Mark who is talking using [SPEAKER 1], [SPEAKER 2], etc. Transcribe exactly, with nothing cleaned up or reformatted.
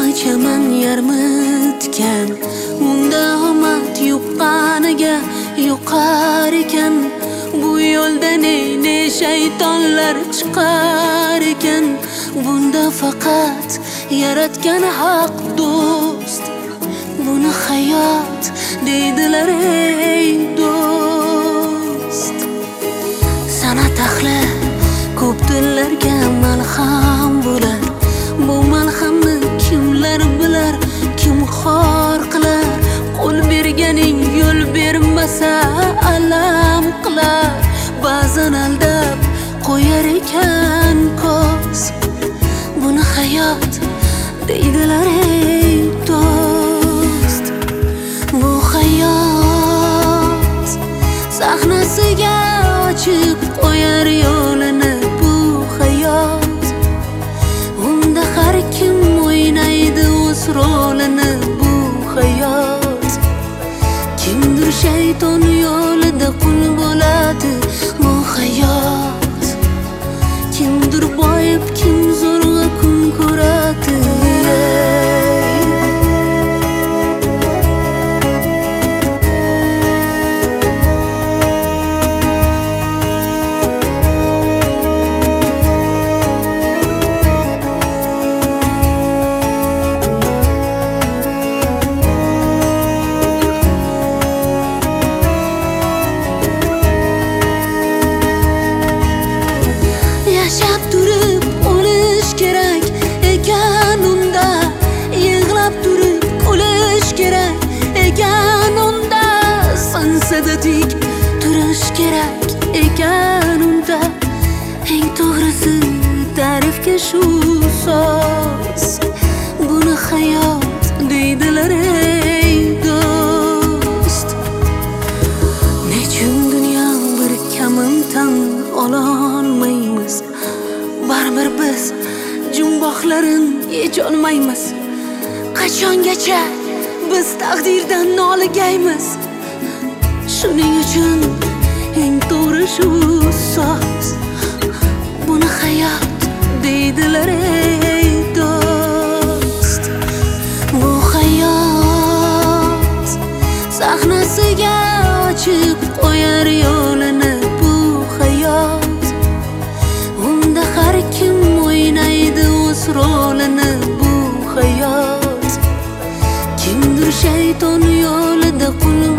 [SPEAKER 1] chaman yarmitgan, unda omad yuqqaniga yuqar ekan. Bu yo'lda ne ne shaytonlar chiqar ekan. Bunda faqat yaratgan haq do'st. Buni hayot deydilar ey do'st. San'at ahli ko'p tillarga malham bo'lar. Bu malhamni kimlar bilar, kim xor qilar. Qo'l berganing yo'l bermasa alam qilar. Ba'zan aldab qo'yar ekan ko'z. Buni hayot deydilar ey do'st. Bu hayot sahnasiga ochib qo'yar yo'lini. Bu hayot unda har kim o'ynaydi o'z rolini. Bu hayot kimdir shayton yo'lida qul bo'ladi. Bu hayot kimdir boyib kim zo'rg'a kun ko'radi. Yashab turib o'lish kerak ekan unda. Yig'lab turib kulish kerak ekan unda. Sinsada tik turish kerak ekan unda. Eng to'g'risi ta'rifga shu so'z. Buni hayot deydilar ey do'st. Nechun dunyo bir kamin tan ololmaymiz. Baribir biz jumboqlarin yecholmaymiz. Qachongacha biz taqdirdan noligaymiz. Shuning uchun eng to'g'ri shu so'z. Buni hayot deydilar ey do'st. Bu hayot sahnasiga ochib qo'yar yo'lini. Bu hayot unda har kim o'ynaydi o'z rolini. Bu hayot kimdir shayton yo'lida qul